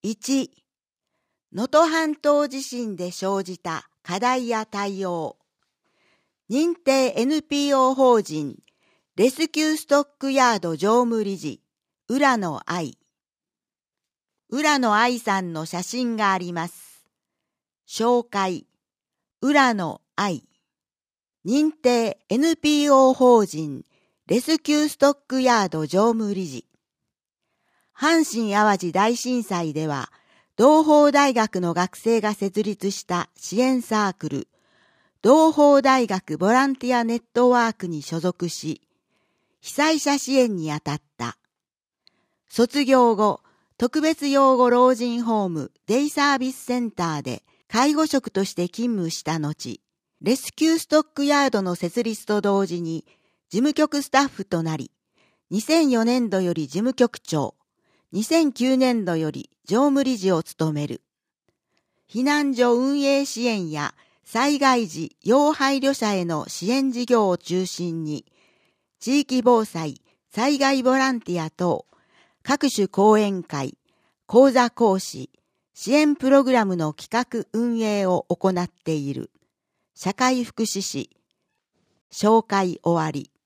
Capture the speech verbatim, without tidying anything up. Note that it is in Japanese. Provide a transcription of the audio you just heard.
いち、能登半島地震で生じた課題や対応。認定 エヌピーオー 法人レスキューストックヤード常務理事、浦野愛。浦野愛さんの写真があります。紹介、浦野愛。認定 エヌピーオー 法人レスキューストックヤード常務理事。阪神淡路大震災では、同胞大学の学生が設立した支援サークル、同胞大学ボランティアネットワークに所属し、被災者支援に当たった。卒業後、特別養護老人ホームデイサービスセンターで介護職として勤務した後、レスキューストックヤードの設立と同時に事務局スタッフとなり、にせんよねんどより事務局長、にせんきゅうねんどより常務理事を務める。避難所運営支援や災害時要配慮者への支援事業を中心に、地域防災、災害ボランティア等、各種講演会、講座講師、支援プログラムの企画運営を行っている。社会福祉士。紹介終わり。